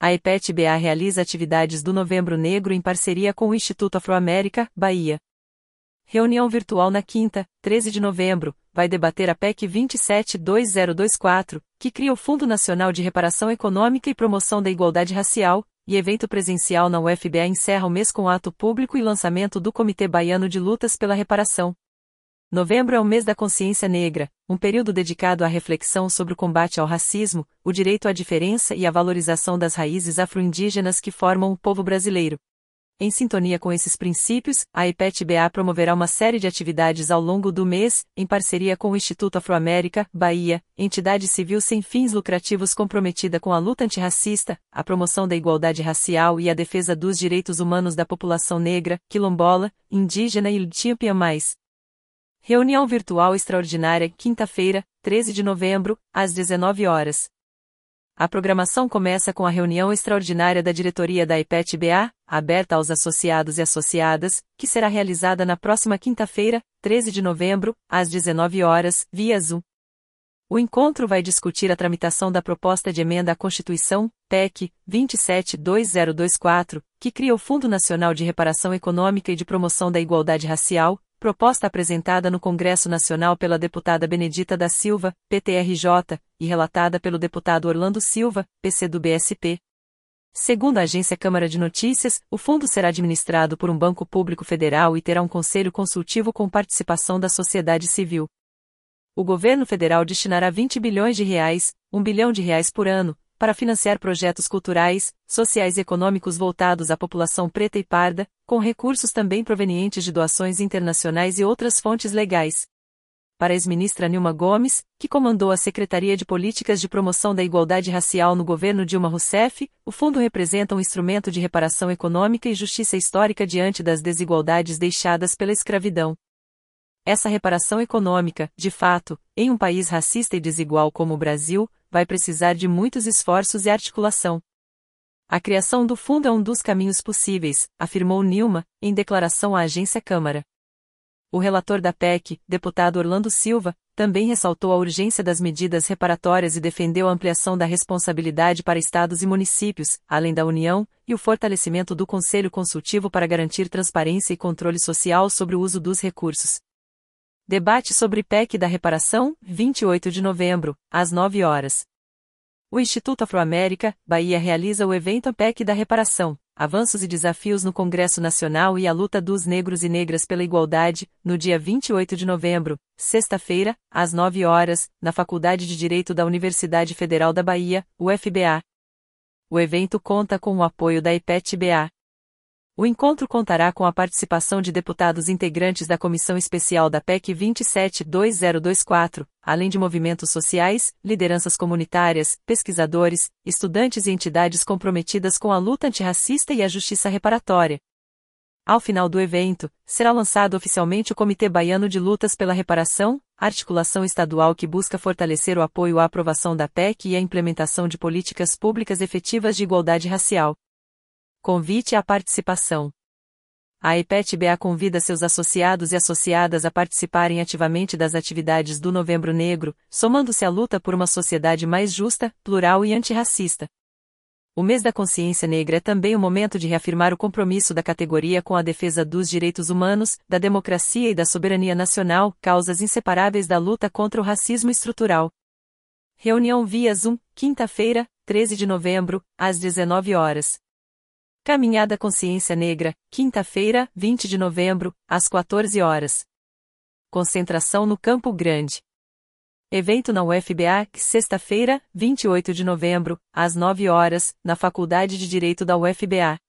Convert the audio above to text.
A EPET-BA realiza atividades do Novembro Negro em parceria com o Instituto Afro-América, Bahia. Reunião virtual na quinta, 13 de novembro, vai debater a PEC 27-2024, que cria o Fundo Nacional de Reparação Econômica e Promoção da Igualdade Racial, e evento presencial na UFBA encerra o mês com ato público e lançamento do Comitê Baiano de Lutas pela Reparação. Novembro é o mês da consciência negra, um período dedicado à reflexão sobre o combate ao racismo, o direito à diferença e a valorização das raízes afro-indígenas que formam o povo brasileiro. Em sintonia com esses princípios, a EPET-BA promoverá uma série de atividades ao longo do mês, em parceria com o Instituto Afro-América, Bahia, entidade civil sem fins lucrativos comprometida com a luta antirracista, a promoção da igualdade racial e a defesa dos direitos humanos da população negra, quilombola, indígena e LGBTQIA+. Reunião virtual extraordinária, quinta-feira, 13 de novembro, às 19 horas. A programação começa com a reunião extraordinária da diretoria da EPET-BA, aberta aos associados e associadas, que será realizada na próxima quinta-feira, 13 de novembro, às 19 horas, via Zoom. O encontro vai discutir a tramitação da proposta de emenda à Constituição, PEC 27-2024, que cria o Fundo Nacional de Reparação Econômica e de Promoção da Igualdade Racial, proposta apresentada no Congresso Nacional pela deputada Benedita da Silva, PTRJ, e relatada pelo deputado Orlando Silva, PC do BSP. Segundo a agência Câmara de Notícias, o fundo será administrado por um banco público federal e terá um conselho consultivo com participação da sociedade civil. O governo federal destinará R$ 20 bilhões, R$ 1 bilhão por ano, para financiar projetos culturais, sociais e econômicos voltados à população preta e parda, com recursos também provenientes de doações internacionais e outras fontes legais. Para a ex-ministra Nilma Gomes, que comandou a Secretaria de Políticas de Promoção da Igualdade Racial no governo Dilma Rousseff, o fundo representa um instrumento de reparação econômica e justiça histórica diante das desigualdades deixadas pela escravidão. Essa reparação econômica, de fato, em um país racista e desigual como o Brasil, vai precisar de muitos esforços e articulação. A criação do fundo é um dos caminhos possíveis, afirmou Nilma, em declaração à agência Câmara. O relator da PEC, deputado Orlando Silva, também ressaltou a urgência das medidas reparatórias e defendeu a ampliação da responsabilidade para estados e municípios, além da União, e o fortalecimento do Conselho Consultivo para garantir transparência e controle social sobre o uso dos recursos. Debate sobre PEC da reparação, 28 de novembro, às 9 horas. O Instituto Afro-América, Bahia realiza o evento PEC da reparação, avanços e desafios no Congresso Nacional e a luta dos negros e negras pela igualdade, no dia 28 de novembro, sexta-feira, às 9 horas, na Faculdade de Direito da Universidade Federal da Bahia, UFBA. O evento conta com o apoio da EPET-BA. O encontro contará com a participação de deputados integrantes da Comissão Especial da PEC 27-2024, além de movimentos sociais, lideranças comunitárias, pesquisadores, estudantes e entidades comprometidas com a luta antirracista e a justiça reparatória. Ao final do evento, será lançado oficialmente o Comitê Baiano de Lutas pela Reparação, articulação estadual que busca fortalecer o apoio à aprovação da PEC e a implementação de políticas públicas efetivas de igualdade racial. Convite à participação. A EPET-BA convida seus associados e associadas a participarem ativamente das atividades do Novembro Negro, somando-se à luta por uma sociedade mais justa, plural e antirracista. O mês da consciência negra é também o momento de reafirmar o compromisso da categoria com a defesa dos direitos humanos, da democracia e da soberania nacional, causas inseparáveis da luta contra o racismo estrutural. Reunião via Zoom, quinta-feira, 13 de novembro, às 19 horas. Caminhada Consciência Negra, quinta-feira, 20 de novembro, às 14 horas. Concentração no Campo Grande. Evento na UFBA, sexta-feira, 28 de novembro, às 9 horas, na Faculdade de Direito da UFBA.